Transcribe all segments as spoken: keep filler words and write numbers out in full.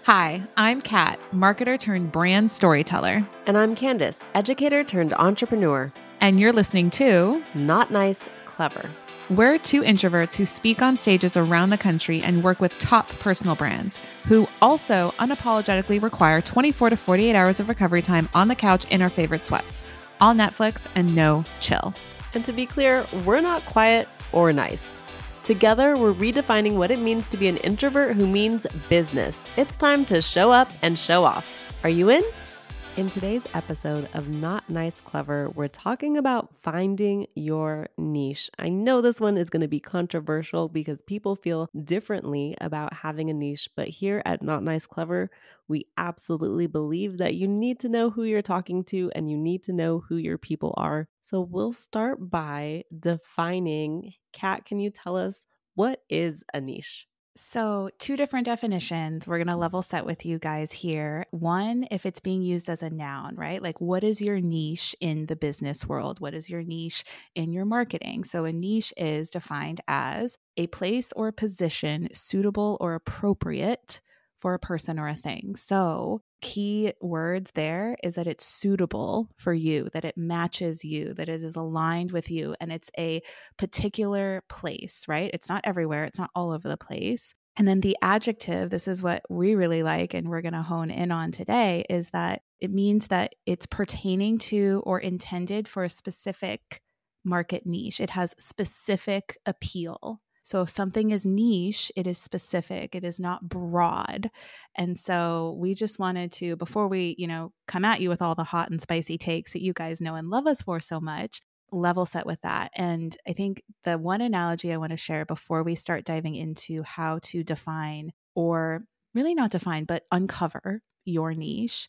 Hi, I'm Kat, marketer turned brand storyteller. And I'm Candace, educator turned entrepreneur. And you're listening to Not Nice, Clever. We're two introverts who speak on stages around the country and work with top personal brands who also unapologetically require twenty-four to forty-eight hours of recovery time on the couch in our favorite sweats. All Netflix and no chill. And to be clear, we're not quiet or nice. Together, we're redefining what it means to be an introvert who means business. It's time to show up and show off. Are you in? In today's episode of Not Nice Clever, we're talking about finding your niche. I know this one is going to be controversial because people feel differently about having a niche, but here at Not Nice Clever, we absolutely believe that you need to know who you're talking to and you need to know who your people are. So we'll start by defining. Kat, can you tell us what is a niche? So, two different definitions. We're going to level set with you guys here. One, if it's being used as a noun, right? Like, what is your niche in the business world? What is your niche in your marketing? So, a niche is defined as a place or position suitable or appropriate for a person or a thing. So, key words there is that it's suitable for you, that it matches you, that it is aligned with you, and it's a particular place, right? It's not everywhere. It's not all over the place. And then the adjective, this is what we really like and we're going to hone in on today, is that it means that it's pertaining to or intended for a specific market niche. It has specific appeal. So if something is niche, it is specific. It is not broad. And so we just wanted to, before we, you know, come at you with all the hot and spicy takes that you guys know and love us for so much, level set with that. And I think the one analogy I want to share before we start diving into how to define, or really not define, but uncover your niche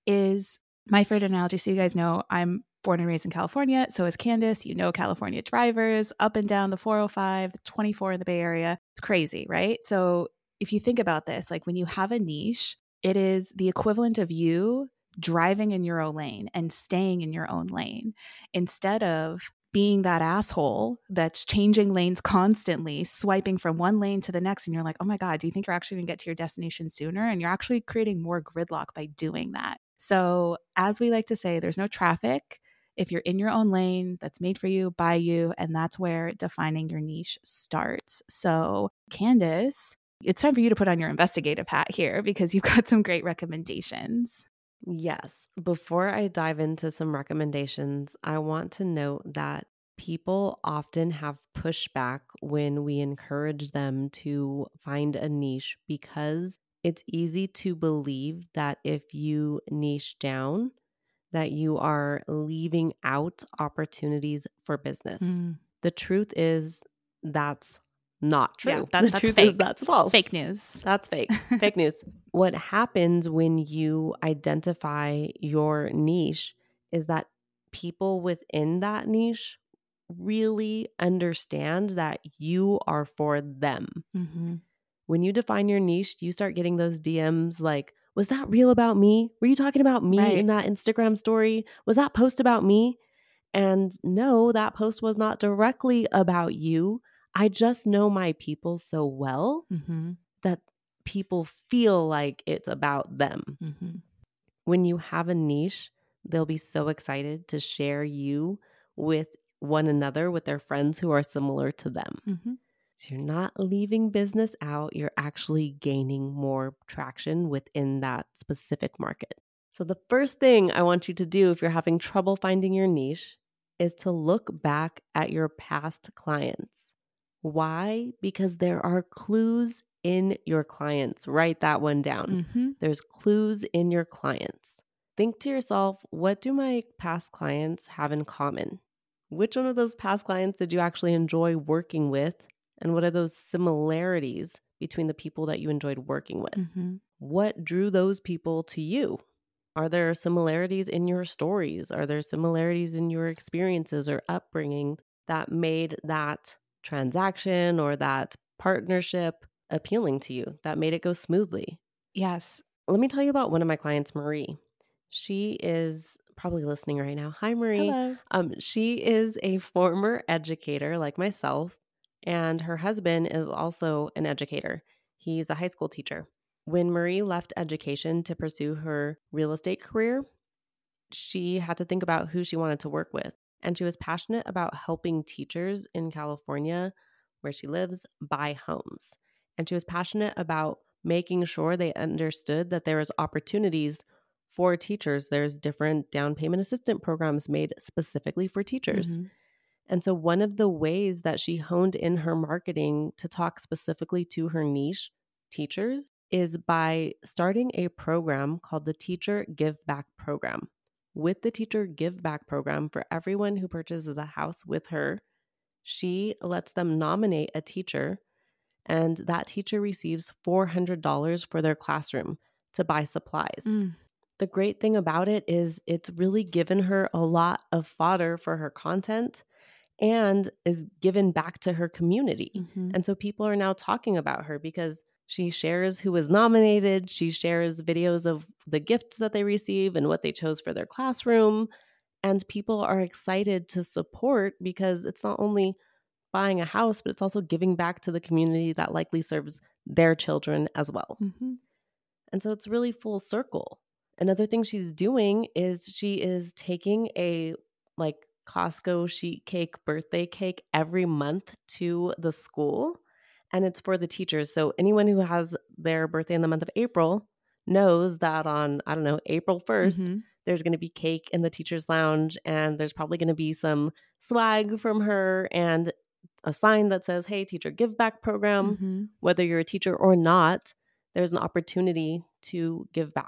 is my favorite analogy. So you guys know I'm born and raised in California. So is Candace. You know, California drivers up and down the four oh five, twenty-four in the Bay Area. It's crazy, right? So if you think about this, like when you have a niche, it is the equivalent of you driving in your own lane and staying in your own lane instead of being that asshole that's changing lanes constantly, swiping from one lane to the next. And you're like, oh my God, do you think you're actually going to get to your destination sooner? And you're actually creating more gridlock by doing that. So as we like to say, there's no traffic if you're in your own lane that's made for you, by you, and that's where defining your niche starts. So Candace, it's time for you to put on your investigative hat here because you've got some great recommendations. Yes. Before I dive into some recommendations, I want to note that people often have pushback when we encourage them to find a niche because it's easy to believe that if you niche down, that you are leaving out opportunities for business. Mm. The truth is that's not true. Yeah, that, the that's truth fake. is that's false. Fake news. That's fake. Fake news. What happens when you identify your niche is that people within that niche really understand that you are for them. Mm-hmm. When you define your niche, you start getting those D Ms like, was that real about me? Were you talking about me right. in that Instagram story? Was that post about me? And no, that post was not directly about you. I just know my people so well mm-hmm. that people feel like it's about them. Mm-hmm. When you have a niche, they'll be so excited to share you with one another, with their friends who are similar to them. Mm-hmm. So you're not leaving business out, you're actually gaining more traction within that specific market. So the first thing I want you to do if you're having trouble finding your niche is to look back at your past clients. Why? Because there are clues in your clients. Write that one down. Mm-hmm. There's clues in your clients. Think to yourself, what do my past clients have in common? Which one of those past clients did you actually enjoy working with? And what are those similarities between the people that you enjoyed working with? Mm-hmm. What drew those people to you? Are there similarities in your stories? Are there similarities in your experiences or upbringing that made that transaction or that partnership appealing to you, that made it go smoothly? Yes. Let me tell you about one of my clients, Marie. She is probably listening right now. Hi, Marie. Hello. Um, she is a former educator like myself, and her husband is also an educator. He's a high school teacher. When Marie left education to pursue her real estate career, she had to think about who she wanted to work with. And she was passionate about helping teachers in California, where she lives, buy homes. And she was passionate about making sure they understood that there was opportunities for teachers. There's different down payment assistance programs made specifically for teachers. Mm-hmm. And so one of the ways that she honed in her marketing to talk specifically to her niche, teachers, is by starting a program called the Teacher Give Back Program. With the Teacher Give Back Program, for everyone who purchases a house with her, she lets them nominate a teacher, and that teacher receives four hundred dollars for their classroom to buy supplies. Mm. The great thing about it is it's really given her a lot of fodder for her content and is given back to her community. Mm-hmm. And so people are now talking about her because she shares who was nominated. She shares videos of the gifts that they receive and what they chose for their classroom. And people are excited to support because it's not only buying a house, but it's also giving back to the community that likely serves their children as well. Mm-hmm. And so it's really full circle. Another thing she's doing is she is taking a like Costco sheet cake birthday cake every month to the school, and it's for the teachers. So anyone who has their birthday in the month of April knows that on, I don't know, April first, Mm-hmm. there's going to be cake in the teacher's lounge, and there's probably going to be some swag from her and a sign that says, hey, Teacher Give Back Program. Mm-hmm. Whether you're a teacher or not, there's an opportunity to give back.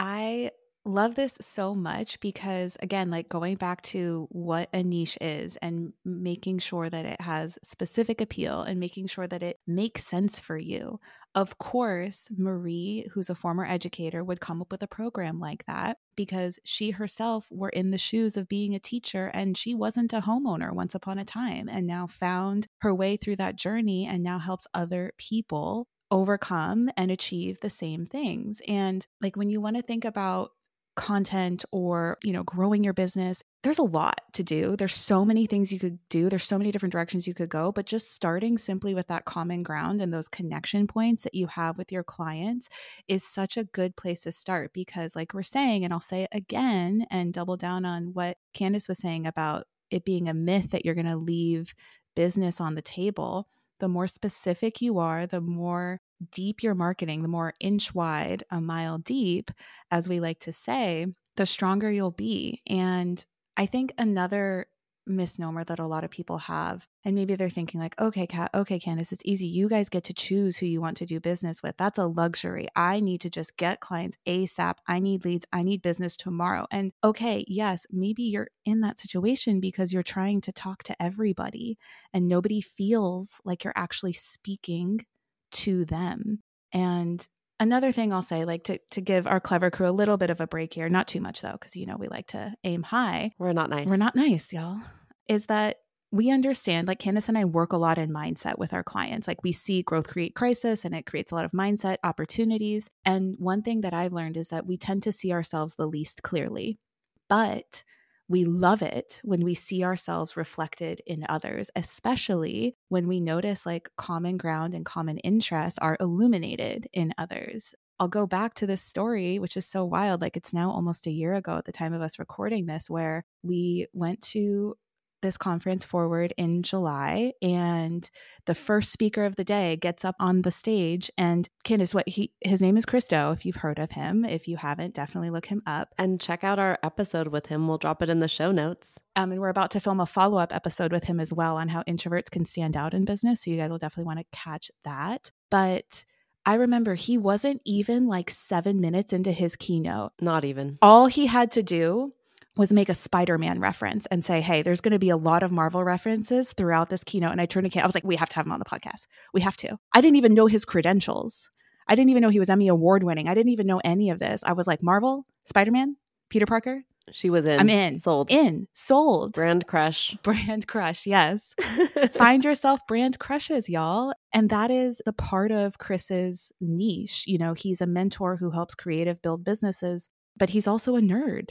I love this so much because, again, like going back to what a niche is and making sure that it has specific appeal and making sure that it makes sense for you. Of course, Marie, who's a former educator, would come up with a program like that because she herself were in the shoes of being a teacher and she wasn't a homeowner once upon a time and now found her way through that journey and now helps other people overcome and achieve the same things. And like when you want to think about content or, you know, growing your business, there's a lot to do. There's so many things you could do. There's so many different directions you could go, but just starting simply with that common ground and those connection points that you have with your clients is such a good place to start because like we're saying, and I'll say it again and double down on what Candace was saying about it being a myth that you're going to leave business on the table. The more specific you are, the more deep your marketing, the more inch wide, a mile deep, as we like to say, the stronger you'll be. And I think another misnomer that a lot of people have, and maybe they're thinking like, okay, Kat, okay, Candace, it's easy. You guys get to choose who you want to do business with. That's a luxury. I need to just get clients ASAP. I need leads. I need business tomorrow. And okay, yes, maybe you're in that situation because you're trying to talk to everybody and nobody feels like you're actually speaking to them. And another thing I'll say, like to, to give our clever crew a little bit of a break here, not too much though, because, you know, we like to aim high. We're not nice. We're not nice, y'all. Is that we understand, like Candace and I work a lot in mindset with our clients. Like we see growth create crisis and it creates a lot of mindset opportunities. And one thing that I've learned is that we tend to see ourselves the least clearly, but we love it when we see ourselves reflected in others, especially when we notice like common ground and common interests are illuminated in others. I'll go back to this story, which is so wild. Like it's now almost a year ago at the time of us recording this, where we went to this conference Forward in July, and the first speaker of the day gets up on the stage, and Candace, what he his name is Christo. If you've heard of him, if you haven't, definitely look him up and check out our episode with him. We'll drop it in the show notes. Um, and we're about to film a follow-up episode with him as well on how introverts can stand out in business. So you guys will definitely want to catch that. But I remember he wasn't even like seven minutes into his keynote. Not even. All he had to do was make a Spider-Man reference and say, hey, there's going to be a lot of Marvel references throughout this keynote. And I turned to Kate, I was like, we have to have him on the podcast. We have to. I didn't even know his credentials. I didn't even know he was Emmy Award winning. I didn't even know any of this. I was like, Marvel, Spider-Man, Peter Parker. She was in. I'm in. Sold. In. Sold. Brand crush. Brand crush. Yes. Find yourself brand crushes, y'all. And that is the part of Chris's niche. You know, he's a mentor who helps creative build businesses, but he's also a nerd.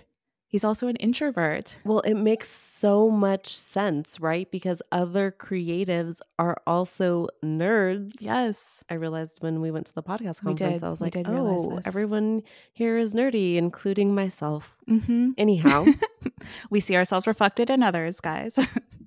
He's also an introvert. Well, it makes so much sense, right? Because other creatives are also nerds. Yes. I realized when we went to the podcast We conference, did. I was We like, did realize oh, this. everyone here is nerdy, including myself. Mm-hmm. Anyhow. We see ourselves reflected in others, guys.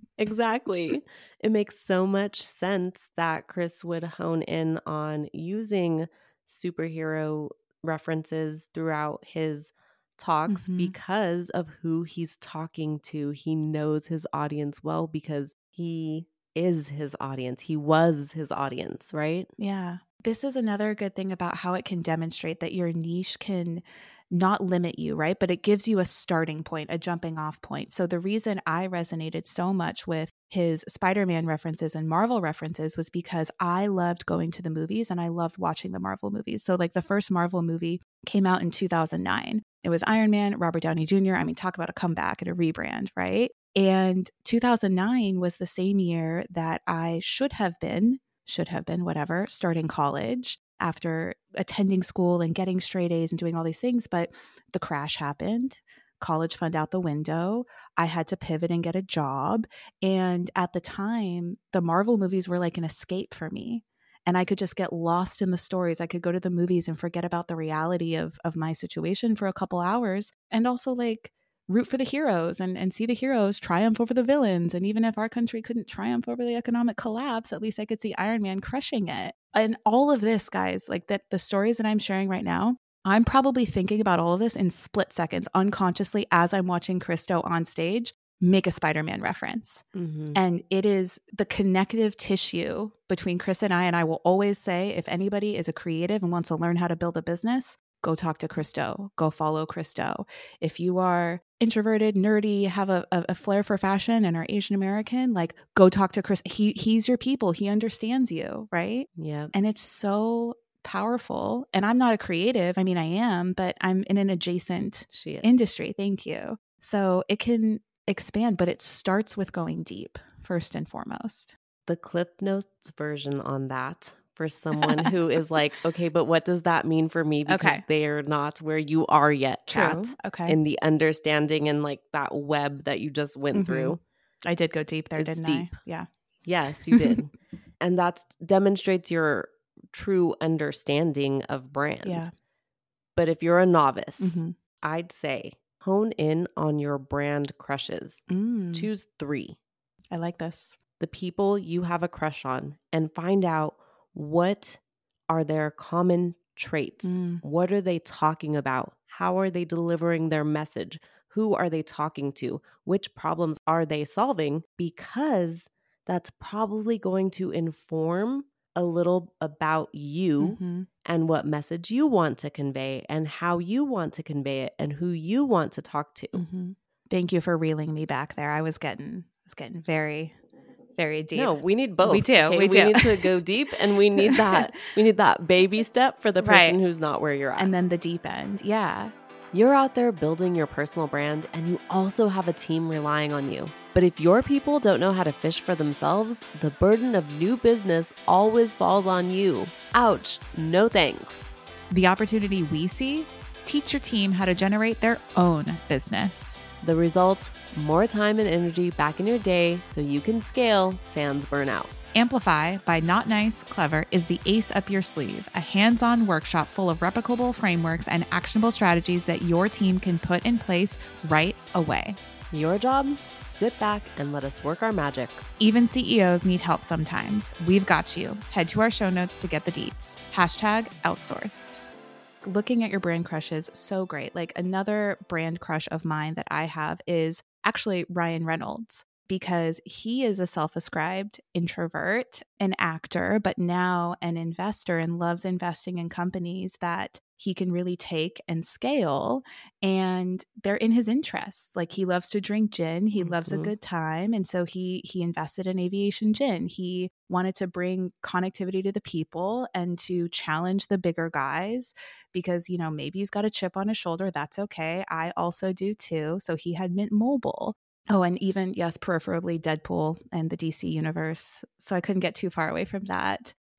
Exactly. It makes so much sense that Chris would hone in on using superhero references throughout his talks Mhm. because of who he's talking to. He knows his audience well because he is his audience. He was his audience, right? Yeah. This is another good thing about how it can demonstrate that your niche can not limit you, right? But it gives you a starting point, a jumping off point. So the reason I resonated so much with his Spider-Man references and Marvel references was because I loved going to the movies and I loved watching the Marvel movies. So like the first Marvel movie came out in two thousand nine. It was Iron Man, Robert Downey Junior I mean, talk about a comeback and a rebrand, right? And two thousand nine was the same year that I should have been, should have been, whatever, starting college after attending school and getting straight A's and doing all these things. But the crash happened, college fund out the window. I had to pivot and get a job. And at the time, the Marvel movies were like an escape for me. And I could just get lost in the stories. I could go to the movies and forget about the reality of, of my situation for a couple hours. And also like root for the heroes and, and see the heroes triumph over the villains. And even if our country couldn't triumph over the economic collapse, at least I could see Iron Man crushing it. And all of this, guys, like that, the stories that I'm sharing right now, I'm probably thinking about all of this in split seconds unconsciously as I'm watching Christo on stage make a Spider-Man reference. Mm-hmm. And it is the connective tissue between Chris and I. And I will always say, if anybody is a creative and wants to learn how to build a business, go talk to Christo, go follow Christo. If you are introverted, nerdy, have a, a, a flair for fashion and are Asian American, like go talk to Chris. He he's your people. He understands you, right? Yeah. And it's so powerful. And I'm not a creative. I mean, I am, but I'm in an adjacent She is. industry. Thank you. So it can expand, but it starts with going deep first and foremost. The Cliff Notes version on that for someone who is like, okay, but what does that mean for me? Because Okay. they are not where you are yet, True. Kat, Okay. in the understanding and like that web that you just went Mhm. through. I did go deep there, It's didn't deep. I? Yeah. Yes, you did. And that demonstrates your true understanding of brand. Yeah. But if you're a novice, Mhm. I'd say hone in on your brand crushes. Mm, Choose three. I like this. The people you have a crush on and find out what are their common traits. Mm. What are they talking about? How are they delivering their message? Who are they talking to? Which problems are they solving? Because that's probably going to inform a little about you Mhm. and what message you want to convey and how you want to convey it and who you want to talk to. Mhm. Thank you for reeling me back there. I was getting, I was getting very, very deep. No, we need both. We do. Okay? We do. need to go deep, and we need that. We need that baby step for the person Right. who's not where you're at. And then the deep end. Yeah. You're out there building your personal brand, and you also have a team relying on you. But if your people don't know how to fish for themselves, the burden of new business always falls on you. Ouch. No thanks. The opportunity we see, teach your team how to generate their own business. The result, more time and energy back in your day so you can scale sans burnout. Amplify by Not Nice Clever is the ace up your sleeve, a hands-on workshop full of replicable frameworks and actionable strategies that your team can put in place right away. Your job? Sit back and let us work our magic. Even C E Os need help sometimes. We've got you. Head to our show notes to get the deets. Hashtag outsourced. Looking at your brand crushes, so great. Like another brand crush of mine that I have is actually Ryan Reynolds, because he is a self-ascribed introvert, an actor, but now an investor and loves investing in companies that he can really take and scale, and they're in his interests. Like he loves to drink gin, he mm-hmm. loves a good time, and so he he invested in Aviation Gin. He wanted to bring connectivity to the people and to challenge the bigger guys because, you know, maybe he's got a chip on his shoulder. That's okay. I also do too. So he had Mint Mobile. Oh, and even, yes, peripherally Deadpool and the D C universe. So I couldn't get too far away from that.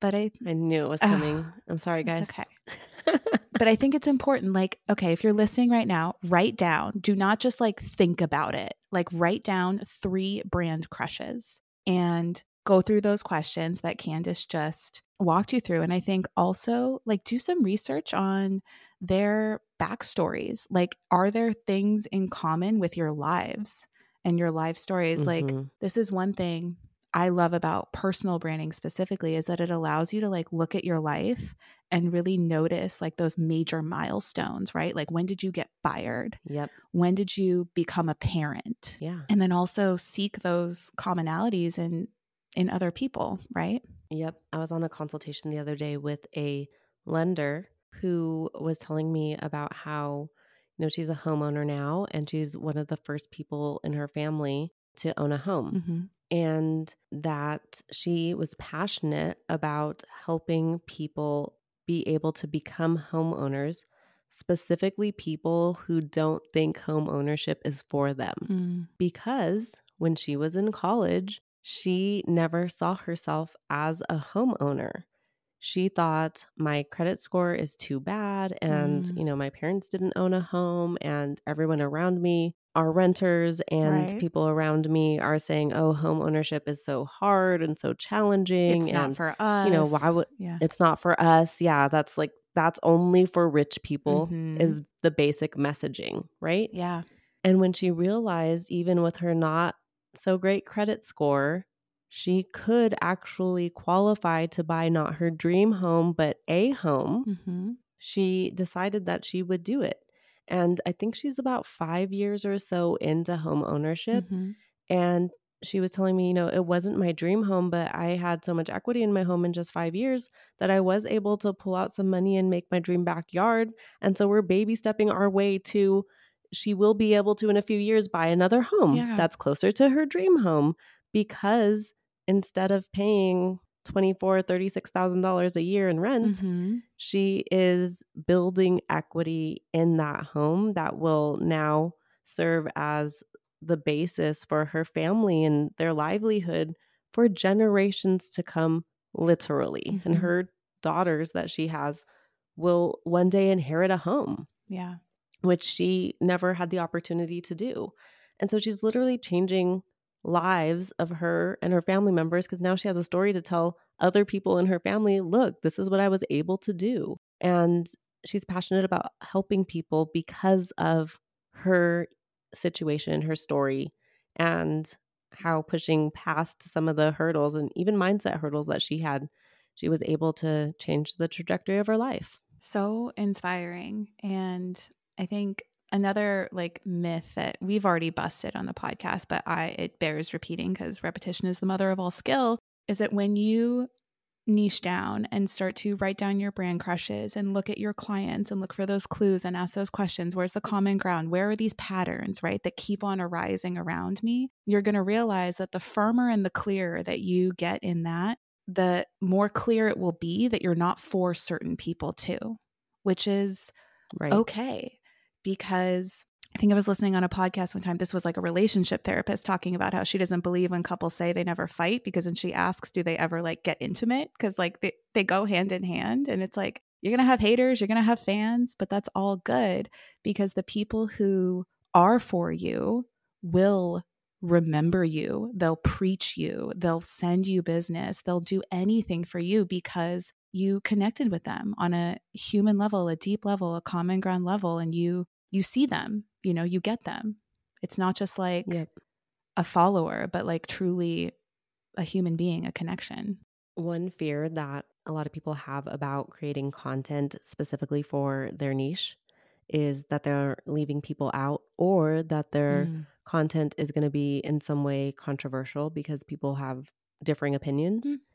But I, I knew it was coming. oh, I'm sorry, guys. It's okay. But I think it's important. Like, okay, if you're listening right now, write down. Do not just like think about it. Like, write down three brand crushes and go through those questions that Candace just walked you through. And I think also like do some research on their backstories. Like, are there things in common with your lives and your life stories? Mm-hmm. Like, this is one thing I love about personal branding specifically, is that it allows you to like look at your life and really notice like those major milestones, right? Like, when did you get fired? Yep. When did you become a parent? Yeah. And then also seek those commonalities in in other people, right? Yep. I was on a consultation the other day with a lender who was telling me about how, you know, she's a homeowner now, and she's one of the first people in her family to own a home. Mm-hmm. And that she was passionate about helping people be able to become homeowners, specifically people who don't think home ownership is for them. Mm. Because when she was in college, she never saw herself as a homeowner. She thought, my credit score is too bad, and Mm. you know, my parents didn't own a home, and everyone around me are renters, and Right. people around me are saying, oh, home ownership is so hard and so challenging, It's not and for us. you know, why would Yeah. it's not for us? Yeah, that's like that's only for rich people. Mm-hmm. Is the basic messaging, right? Yeah. And when she realized, even with her not so great credit score, she could actually qualify to buy not her dream home, but a home, Mm-hmm. she decided that she would do it. And I think she's about five years or so into home ownership. Mm-hmm. And she was telling me, you know, it wasn't my dream home, but I had so much equity in my home in just five years that I was able to pull out some money and make my dream backyard. And so we're baby stepping our way to, she will be able to in a few years buy another home Yeah. that's closer to her dream home, because instead of paying twenty-four thousand dollars, thirty-six thousand dollars a year in rent, Mm-hmm. she is building equity in that home that will now serve as the basis for her family and their livelihood for generations to come, literally. Mm-hmm. And her daughters that she has will one day inherit a home. Yeah. Which she never had the opportunity to do. And so she's literally changing lives of her and her family members, because now she has a story to tell other people in her family. Look, this is what I was able to do. And she's passionate about helping people because of her situation, her story, and how pushing past some of the hurdles and even mindset hurdles that she had, she was able to change the trajectory of her life. So inspiring. And I think another like myth that we've already busted on the podcast, but I it bears repeating because repetition is the mother of all skill, is that when you niche down and start to write down your brand crushes and look at your clients and look for those clues and ask those questions, where's the common ground? Where are these patterns, right, that keep on arising around me? You're going to realize that the firmer and the clearer that you get in that, the more clear it will be that you're not for certain people too, which is Right. okay. Because I think I was listening on a podcast one time. This was like a relationship therapist talking about how she doesn't believe when couples say they never fight, because then she asks, do they ever like get intimate? Because like they, they go hand in hand. And it's like, you're going to have haters, you're going to have fans, but that's all good, because the people who are for you will remember you. They'll preach you. They'll send you business. They'll do anything for you because you connected with them on a human level, a deep level, a common ground level, and you you see them, you know, you get them. It's not just like Yep. a follower, but like truly a human being, a connection. One fear that a lot of people have about creating content specifically for their niche is that they're leaving people out, or that their Mm. content is going to be in some way controversial because people have differing opinions. Mm.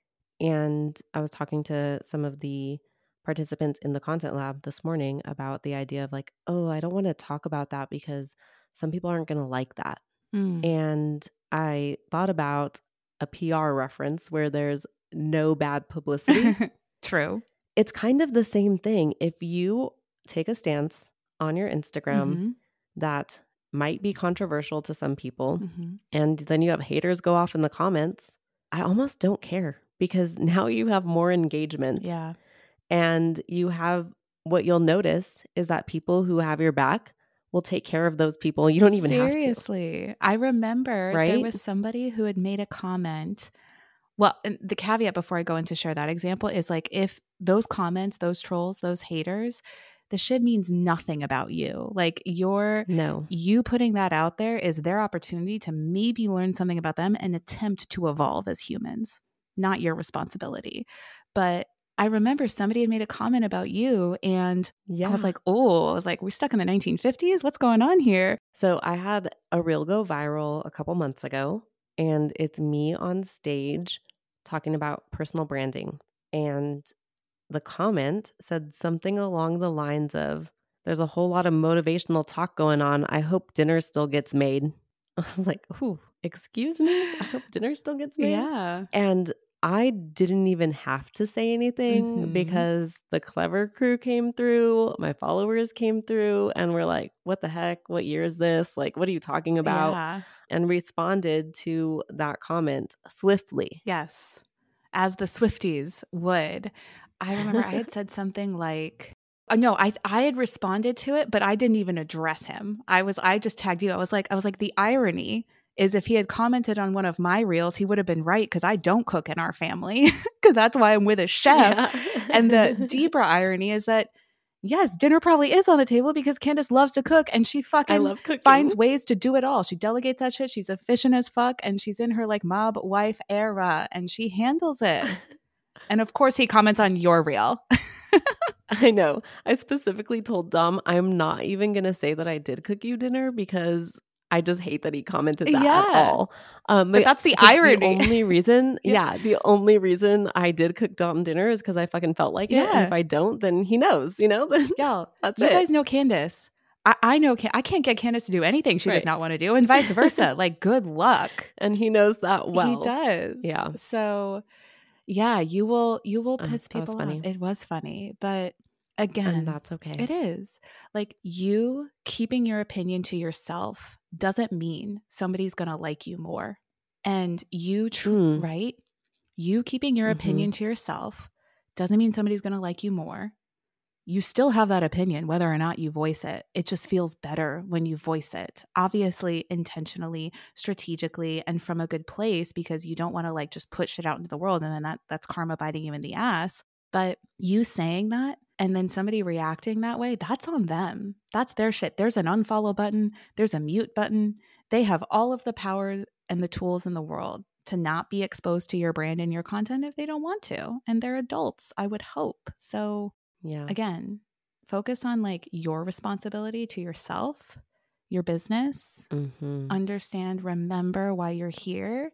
And I was talking to some of the participants in the content lab this morning about the idea of like, oh, I don't want to talk about that because some people aren't going to like that. Mm. And I thought about a P R reference where there's no bad publicity. True. It's kind of the same thing. If you take a stance on your Instagram Mm-hmm. that might be controversial to some people, Mm-hmm. and then you have haters go off in the comments, I almost don't care, because now you have more engagement. Yeah. And you have, what you'll notice is that people who have your back will take care of those people. You don't even Seriously. have to. Seriously. I remember right? there was somebody who had made a comment. Well, and the caveat before I go into share that example is like, if those comments, those trolls, those haters, the shit means nothing about you. Like your, No. you putting that out there is their opportunity to maybe learn something about them and attempt to evolve as humans, not your responsibility. But I remember somebody had made a comment about you and Yeah. I was like, oh, I was like, we're stuck in the nineteen fifties. What's going on here? So I had a reel go viral a couple months ago, and it's me on stage talking about personal branding. And the comment said something along the lines of, there's a whole lot of motivational talk going on. I hope dinner still gets made. I was like, ooh, excuse me? I hope dinner still gets made? Yeah. And I didn't even have to say anything Mhm. because the Clever crew came through, my followers came through, and were like, what the heck? What year is this? Like, what are you talking about? Yeah. And responded to that comment swiftly. Yes. As the Swifties would. I remember I had said something like, oh, no, I I had responded to it, but I didn't even address him. I was I just tagged you. I was like, I was like, the irony is if he had commented on one of my reels, he would have been right because I don't cook in our family because that's why I'm with a chef. Yeah. And the deeper irony is that yes, dinner probably is on the table because Candace loves to cook and she I fucking love cooking. finds ways to do it all. She delegates that shit. She's efficient as fuck and she's in her like mob wife era and she handles it. And of course he comments on your reel. I know. I specifically told Dom I'm not even going to say that I did cook you dinner because I just hate that he commented that Yeah. at all. Um, But that's the 'cause irony. The only reason, Yeah. yeah. the only reason I did cook Dom dinner is because I fucking felt like it. And Yeah. if I don't, then he knows, you know? Then Y'all, that's you it. guys know Candace. I, I know Can- I can't get Candace to do anything she does Right. not want to do and vice versa. Like, good luck. And he knows that well. He does. Yeah. So yeah, you will you will Uh, piss that was people funny. off. It was funny. But And again, that's okay. it is. Like you keeping your opinion to yourself doesn't mean somebody's going to like you more. And you, tr- Mm. right? You keeping your Mhm. opinion to yourself doesn't mean somebody's going to like you more. You still have that opinion, whether or not you voice it. It just feels better when you voice it. Obviously, intentionally, strategically, and from a good place because you don't want to like just put shit out into the world and then that that's karma biting you in the ass. But you saying that and then somebody reacting that way, that's on them. That's their shit. There's an unfollow button. There's a mute button. They have all of the power and the tools in the world to not be exposed to your brand and your content if they don't want to. And they're adults, I would hope. So Yeah. again, focus on like your responsibility to yourself, your business, Mhm. understand, remember why you're here,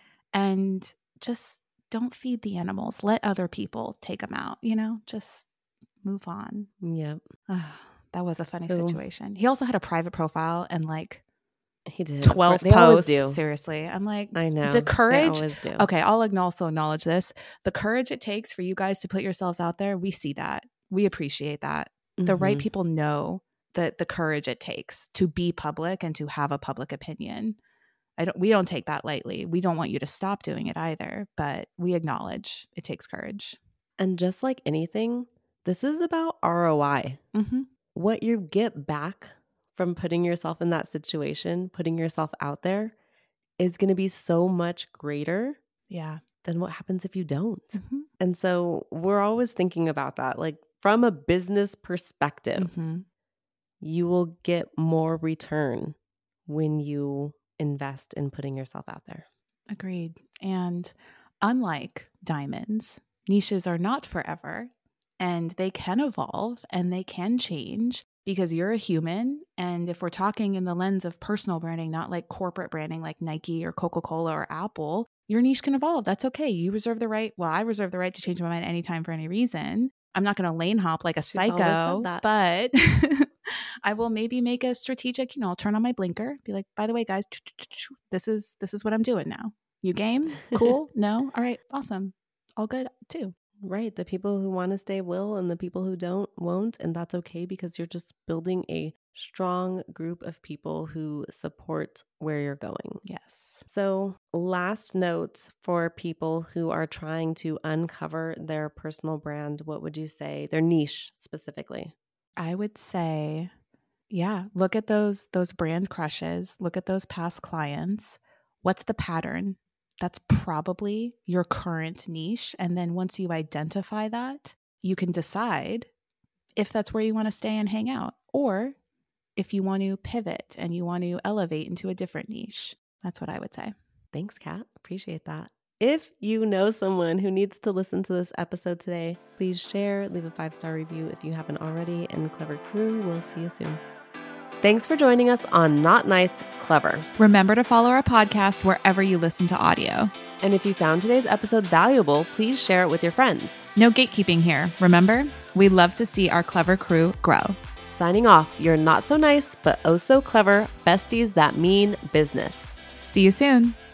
and just don't feed the animals. Let other people take them out, you know, just move on. Yep. That was a funny So- situation. He also had a private profile and like He did. Of course. twelve They always posts. do. Seriously. I'm like, I know. the They courage. always do. Okay, I'll also acknowledge this. The courage it takes for you guys to put yourselves out there, we see that. We appreciate that. The right Mhm. people know that the courage it takes to be public and to have a public opinion. I don't we don't take that lightly. We don't want you to stop doing it either, but we acknowledge it takes courage. And just like anything, this is about R O I. Mm-hmm. What you get back from putting yourself in that situation, putting yourself out there, is going to be so much greater Yeah. than what happens if you don't. Mm-hmm. And so we're always thinking about that. Like from a business perspective, Mm-hmm. you will get more return when you invest in putting yourself out there. Agreed. And unlike diamonds, niches are not forever and they can evolve and they can change because you're a human. And if we're talking in the lens of personal branding, not like corporate branding like Nike or Coca-Cola or Apple, your niche can evolve. That's okay. You reserve the right. Well, I reserve the right to change my mind anytime for any reason. I'm not going to lane hop like a She's always psycho, said that. but I will maybe make a strategic, you know, I'll turn on my blinker, be like, by the way, guys, this is this is what I'm doing now. You game? Cool? No? All right. Awesome. All good too. Right. The people who want to stay will, and the people who don't won't. And that's okay, because you're just building a strong group of people who support where you're going. Yes. So, last notes for people who are trying to uncover their personal brand, what would you say? Their niche specifically? I would say, yeah, look at those those brand crushes, look at those past clients. What's the pattern? That's probably your current niche. And then once you identify that, you can decide if that's where you want to stay and hang out, or if you want to pivot and you want to elevate into a different niche. That's what I would say. Thanks, Kat. Appreciate that. If you know someone who needs to listen to this episode today, please share, leave a five-star review if you haven't already, and Clever Crew, we'll see you soon. Thanks for joining us on Not Nice, Clever. Remember to follow our podcast wherever you listen to audio. And if you found today's episode valuable, please share it with your friends. No gatekeeping here. Remember, we love to see our Clever Crew grow. Signing off, you're not so nice, but oh so clever besties that mean business. See you soon.